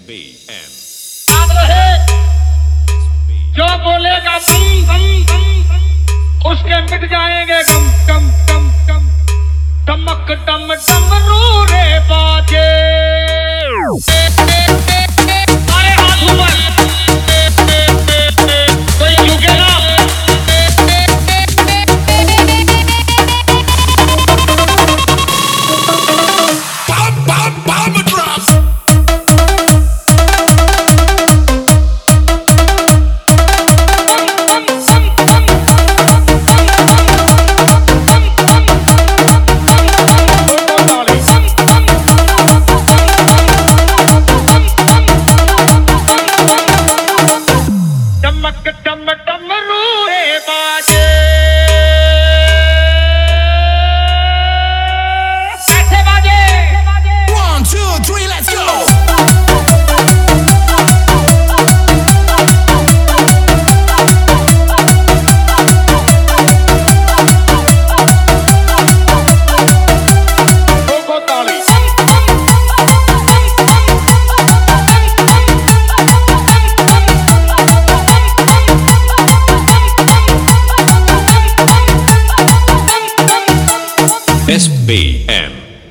SBM याद रहे, जो बोलेगा बम बम बम बम उसके मिट जाएंगे गम गम गम गम। टमक टम डमरू रे बाजे, सारे हाथ ऊपर, कोई झुकेगा। Bomb drops. SBM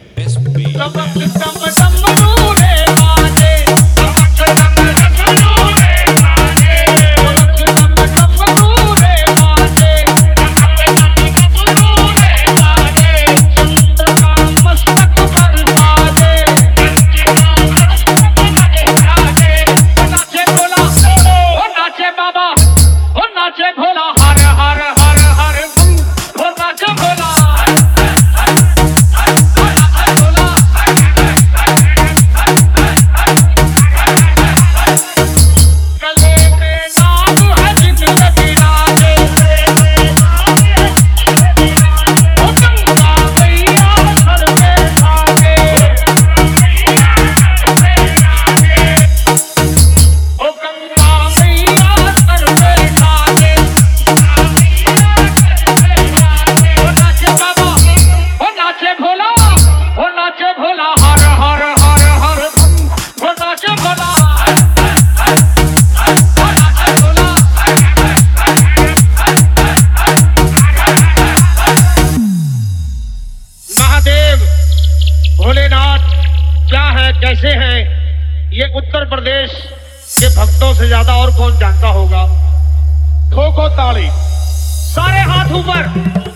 भोलेनाथ क्या है, कैसे हैं, ये उत्तर प्रदेश के भक्तों से ज्यादा और कौन जानता होगा। ठोको ताली, सारे हाथ ऊपर,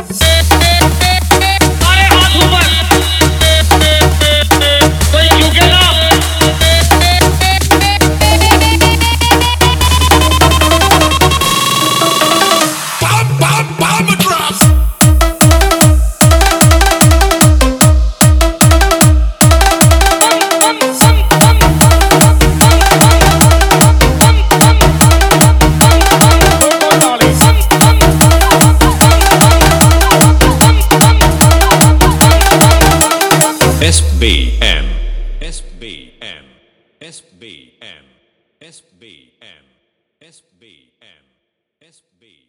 सारे हाथ ऊपर, कोई झुकेगा। Bomb drops. SBM SBM SBM SBM SBM SBM